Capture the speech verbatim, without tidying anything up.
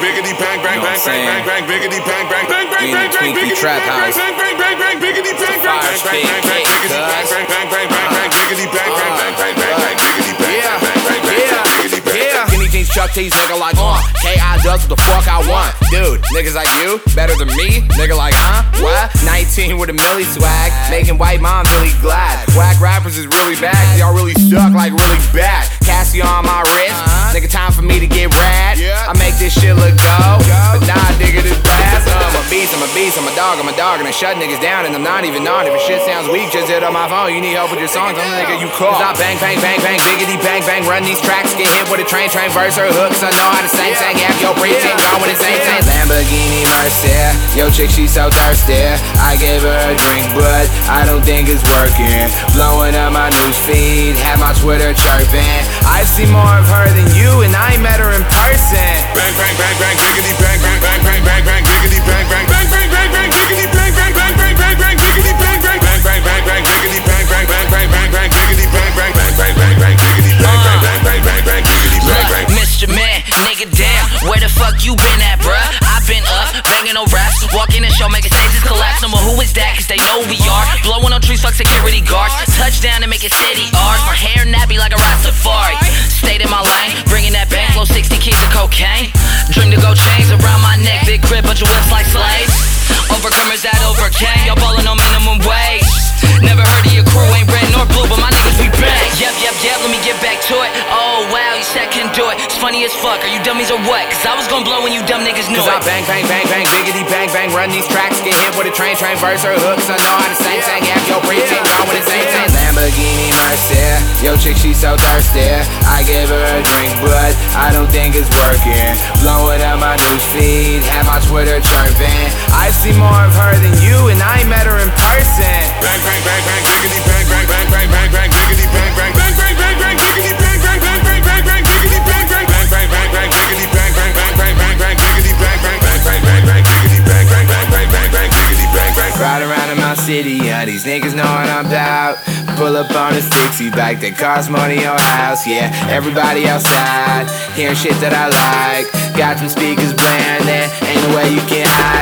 biggity bang bang bang bang bang bang biggity bang bang bang bang bang bang biggity trap house. bang bang bang bang biggity bang bang bang bang bang biggity bang bang bang bang bang bang biggity bang bang bang bang bang bang biggity bang bang bang bang bang biggity bang. Skinny jeans, Chuck T's, nigga like uh. K I does what the fuck I want. Dude, niggas like you better than me. Nigga like huh? What? nineteen with a milli swag, making white moms really glad. Whack rappers is really bad, y'all really suck like really bad. Casio on my wrist, nigga time for me to get rad. I make this shit look dope, but nah, nigga, this blast. Uh, I'm a beast, I'm a beast, I'm a dog, I'm a dog, and I shut niggas down, and I'm not even on. If your shit sounds weak, just hit up my phone. You need help with your songs, I'm the nigga you call. Cause I bang, bang, bang, bang, biggity, bang, bang, run these tracks, get hit with a train, train, verse or hooks. I know how to sing, sing, have your breathe, ain't going the same thing. Lamborghini Mercedes, yo chick, she so thirsty. I gave her a drink, but I don't think it's working. Blowing up my news feed, have my Twitter chirping. I see more of her than you, and I ain't met her in person. Bang, bang, bang, bang, biggity, bang, bang, bang, bang, bang, bang, biggity, bang, bang, bang, bang, bang, bang, biggity, bang, bang, bang, bang, bang, bang, biggity, bang, bang, bang, bang, bang, bang, biggity, bang, bang, bang, bang, bang, bang, biggity, bang, bang, bang, bang, bang, bang, biggity, bang, bang, bang, bang, bang, bang, biggity, bang, bang. Mister Man, nigga, damn, where the fuck you been at, bruh? I've been up, banging no raps, walking the show, making stages collapse. No more who is that, cause they know we are. Blowing on trees, fuck security guards. Touchdown and make it city ours. My hair nappy like a Rastafari. Stayed in my lane, bringing that bank, flow sixty keys of cocaine. Dream to go chains around my neck, big grip, bunch of whips like slaves. Overcomers that overcame, y'all ballin' on minimum wage. Never heard of your crew, ain't red nor blue, but my niggas we bang. Yep, yep, yep, let me get back to it. Oh wow, you said can do it. It's funny as fuck, are you dummies or what? Cause I was gonna blow when you dumb niggas knew it. Cause I bang, bang, bang, bang, biggity, bang, bang, run these tracks, get hit with a train, train, verse or hooks. I know how to sing, sing, have your breathe, ain't going the same thing. Lamborghini Mercedes, yo chick, she so thirsty. I gave her a drink, but I don't think it's working. Blowing up my news feed, have my Twitter chirping. I see more of her than you, and I ain't met her in person. Bang, bang, bang, bang, biggity, bang, bang, bang, bang, bang, bang, biggity, bang, bang, bang, bang, bang, bang, biggity, bang, bang, bang, bang, bang, bang, biggity, bang, bang, bang, bang, bang, bang, biggity, bang, bang, bang, bang, bang, bang, biggity, bang, bang, bang, bang, bang, bang, biggity, bang, bang, bang, bang, bang, bang, biggity, bang, bang. Ride around in my city, yeah, these niggas know what I'm about. Pull up on a sixty bike that costs money, your house, yeah. Everybody outside, hearing shit that I like. Got some speakers blaring, ain't no way you can hide.